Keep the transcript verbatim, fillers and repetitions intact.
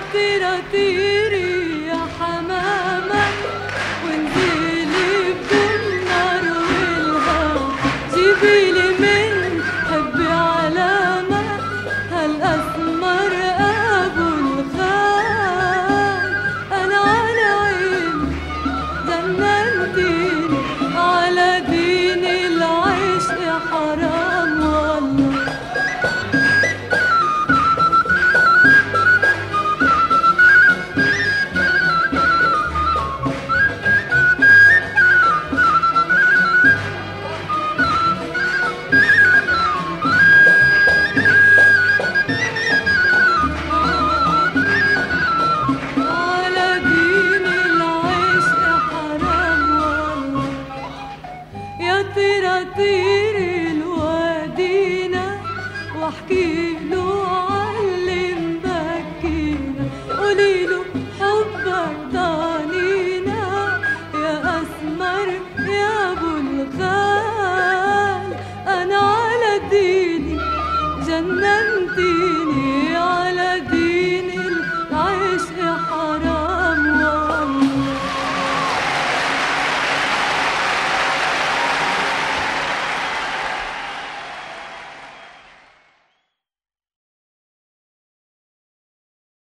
طيرة طيري يا حمامة وانزلي بجمر والهوا جيبيلي من حبي علامة هالأسمر أبو الخال. أنا على عيني جننتيني على دين العشق حرام والله. طيري الوادينا واحكيله عاللي مبكينا قوليله حبك ضانينا يا أسمر يا أبو الخال. أنا على ديني جننتيني على